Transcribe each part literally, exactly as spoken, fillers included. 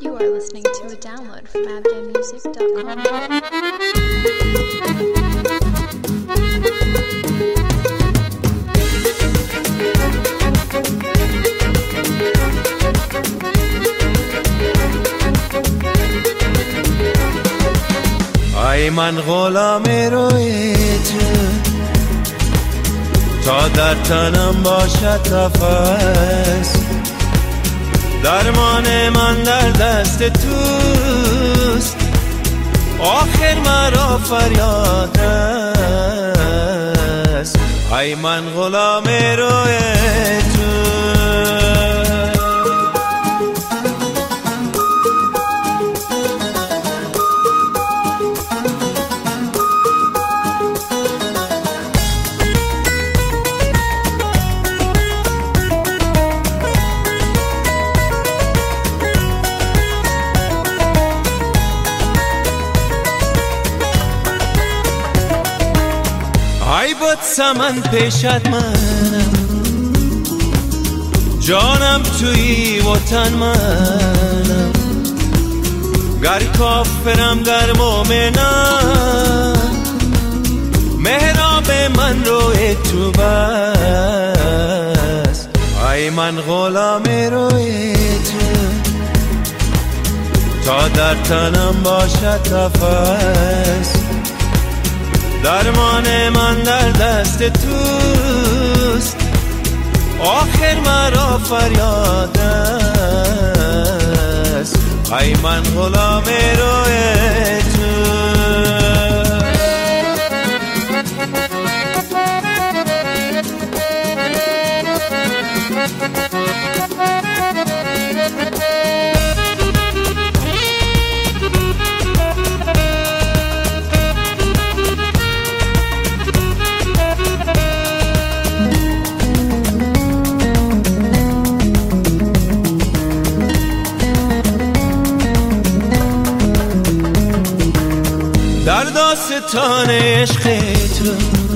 You are listening to a download from afghan music dot com. ای من غلام روی تو، تا در تنم باشد نفس، درمان من در دست توست، آخر مرا فریاد است. ای من غلام روی تو، ای بود سمن پیشت منم، جانم توی وطن منم، گر کافرم گر مومنم، محراب من روی تو بس. ای من غلام روی تو، تا در تنم باشد نفس، درمان من در دست توست، آخر مرا فریاد است. ای من غلام روی تو، در داستان عشق تو،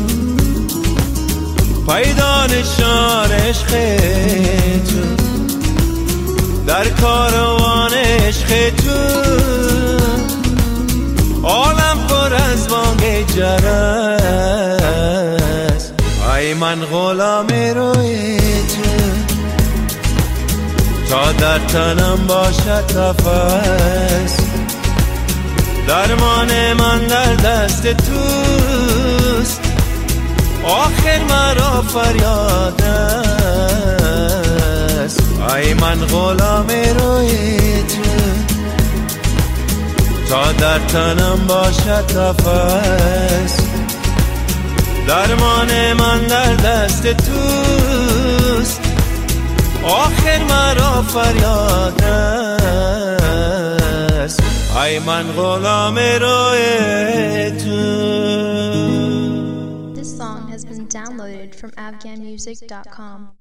پیدا نشان عشق تو، در کاروان عشق تو، عالم پر از بانگ جرس. ای من غلام روی تو، تا در تنم باشد نفس، درمان من در دست توست، آخر مرا فریاد است. ای من غلام روی تو، تا در تنم باشد نفس، درمان من در دست توست، آخر مرا فریاد است. ای من غلام روی تو. This song has been downloaded from afghan music dot com.